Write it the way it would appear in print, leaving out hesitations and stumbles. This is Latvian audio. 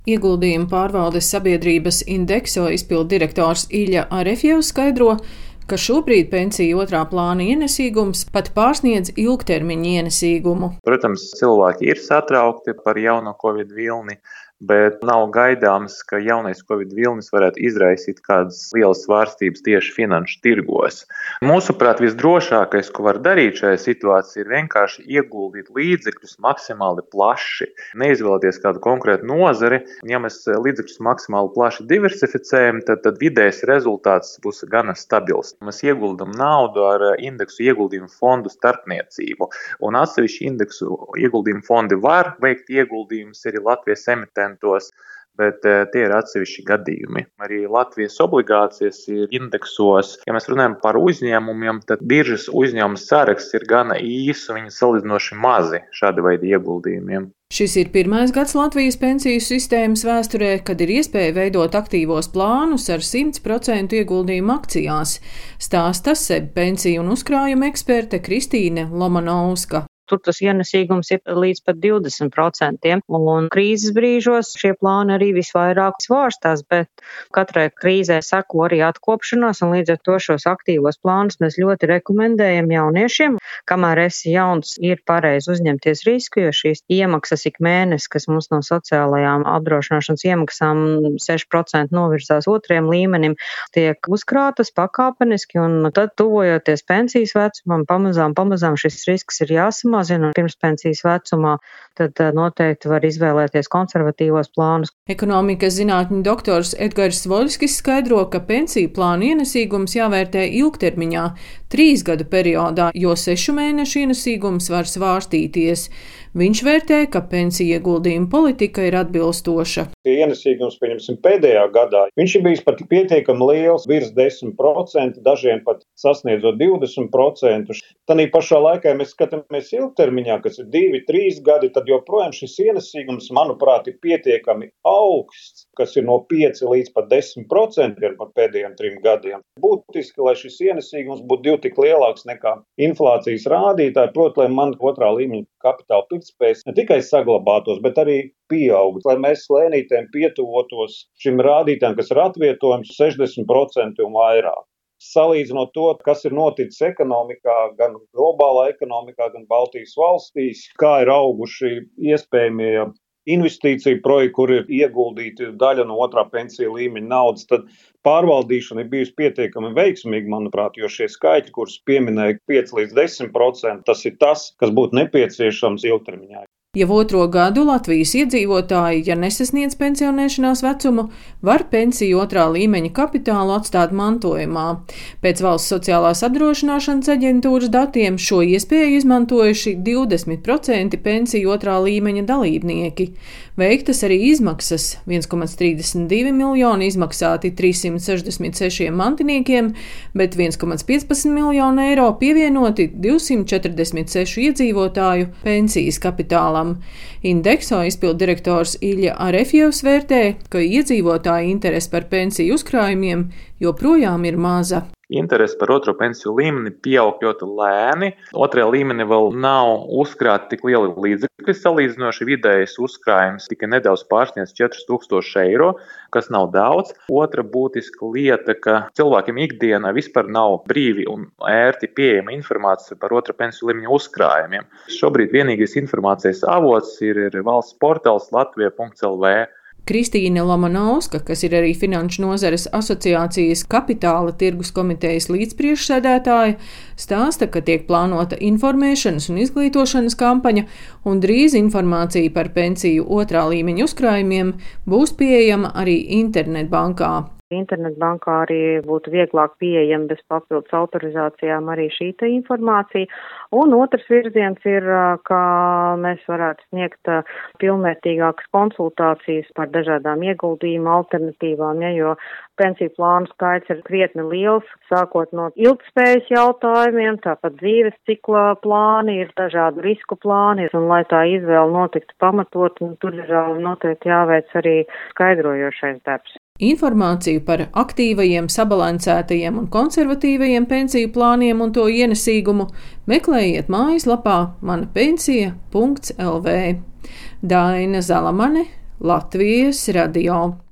Ieguldījumu pārvaldes sabiedrības Indexo izpilddirektors Ilja Arefjevs skaidro, ka šobrīd pensiju otrā plāna ienesīgums pat pārsniedz ilgtermiņa ienesīgumu. Protams, cilvēki ir satraukti par jauno Covid vilni, bet nav gaidāms, ka jaunais Covid vilnis varētu izraisīt kādas lielas svārstības tieši finanšu tirgos. Mūsuprāt, visdrošākais, ko var darīt šajā situācijā, ir vienkārši ieguldīt līdzekļus maksimāli plaši. Neizvēlēties kādu konkrētu nozari. Ja mēs līdzekļus maksimāli plaši diversificējam, tad vidējais rezultāts būs gana stabils. Mēs ieguldam naudu ar indeksu ieguldījumu fondu starpniecību. Un atsevišķi indeksu ieguldījumu fondi var veikt ieguldījumus arī Latvijas emitentos, bet tie ir atsevišķi gadījumi. Arī Latvijas obligācijas ir indeksos. Ja mēs runājam par uzņēmumiem, tad biržas uzņēmumu saraksts ir gana īs un viņi salīdzinoši mazi šāda veida ieguldījumiem. Šis ir pirmais gads Latvijas pensiju sistēmas vēsturē, kad ir iespēja veidot aktīvos plānus ar 100% ieguldījumu akcijās, stāsta SEB pensiju un uzkrājumu eksperte Kristīne Lomanovska. Tur tas ienesīgums ir līdz pat 20%, un krīzes brīžos šie plāni arī visvairāk svārstās, bet katrai krīzē seko arī atkopšanās, un līdz ar to šos aktīvos plānus mēs ļoti rekomendējam jauniešiem. Kamēr esi jauns, ir pareizi uzņemties risku, jo šīs iemaksas ik mēnesi, kas mums no sociālajām apdrošināšanas iemaksām 6% novirzās otriem līmenim, tiek uzkrātas pakāpeniski, un tad tuvojoties pensijas vecumam, pamazām šis risks ir jāsamazina. Pirms pensijas vecumā, tad noteikti var izvēlēties konservatīvos plānus. Ekonomikas zinātņu doktors Edgars Svoļskis skaidro, ka pensiju plānu ienesīgums jāvērtē ilgtermiņā, 3 gadu periodā, jo 6 mēnešu ienesīgums var svārstīties. Viņš vērtē, ka pensiju ieguldījuma politika ir atbilstoša. Ienesīgums, pieņemsim, pēdējā gadā, viņš ir bijis pat pietiekami liels, virs 10%, dažiem pat sasniedzot 20%. Tanī pašā laikā, ja mēs skatāmies ilgtermiņā, kas ir 2-3 gadi, tad joprojām šis ienesīgums, manuprāt, ir pietiekami augsts, kas ir no 5 līdz pat 10% par pēdējiem 3 gadiem. Būtiski, lai šis ienesīgums būtu tik lielāks nekā inflācijas rādītāji, proti, lai man otrā līmeņa kapitāla pirktspējas ne tikai saglabātos, bet arī pieaugtu, lai mēs lēnītēm pietuvotos šim rādītājam, kas ir atvietojums 60% un vairāk. Salīdzinot to, kas ir noticis ekonomikā, gan globālā ekonomikā, gan Baltijas valstīs, kā ir auguši iespējamie investīciju projekti, kur ir ieguldīti daļa no otrā pensiju līmeņa naudas, tad pārvaldīšana ir bijusi pietiekami veiksmīga, manuprāt, jo šie skaitļi, kurus pieminēja 5 līdz 10%, tas ir tas, kas būtu nepieciešams ilgtermiņā. Jau otro gadu Latvijas iedzīvotāji, ja nesasniedz pensionēšanās vecumu, var pensiju otrā līmeņa kapitālu atstāt mantojumā. Pēc Valsts sociālās apdrošināšanas aģentūras datiem šo iespēju izmantojuši 20% pensiju otrā līmeņa dalībnieki. Veiktas arī izmaksas - 1,32 miljoni izmaksāti 366 mantiniekiem, bet 1,15 miljonu eiro pievienoti 246 iedzīvotāju pensijas kapitālam. Indexo izpilddirektors Ilja Arefjevs vērtē, ka iedzīvotāju interese par pensiju uzkrājumiem joprojām ir maza. Interese par otro pensiju līmeni pieaug ļoti lēni. Otrajā līmenī vēl nav uzkrāti tik lieli līdzekļi, salīdzinoši vidējais uzkrājums tikai nedaudz pārsniedz 4000 eiro, kas nav daudz. Otra būtiska lieta, ka cilvēkiem ikdienā vispār nav brīvi un ērti pieejama informācija par otro pensiju līmeņa uzkrājumiem. Šobrīd vienīgais informācijas avots ir valsts portāls latvija.lv. Kristīne Lomanovska, kas ir arī Finanšu nozares asociācijas kapitāla tirgus komitejas līdzpriekšsēdētāja, stāsta, ka tiek plānota informēšanas un izglītošanas kampaņa, un drīz informācija par pensiju otrā līmeņa uzkrājumiem būs pieejama arī internetbankā. Internetbankā arī būtu vieglāk pieejama bez papildus autorizācijām arī šī informācija. Un otrs virziens ir, ka mēs varētu sniegt pilnvērtīgākas konsultācijas par dažādām ieguldījumu alternatīvām, jo pensiju plānu skaits ir krietni liels, sākot no ilgtspējas jautājumiem, tāpat dzīves cikla plāni, ir dažādu risku plāni, un lai tā izvēle notiktu pamatot, tur ir noteikti jāveic arī skaidrojošais darbs. Informāciju par aktīvajiem, sabalansētajiem un konservatīvajiem pensiju plāniem un to ienesīgumu meklējiet mājaslapā manapensija.lv. Daina Zalamane, Latvijas radio.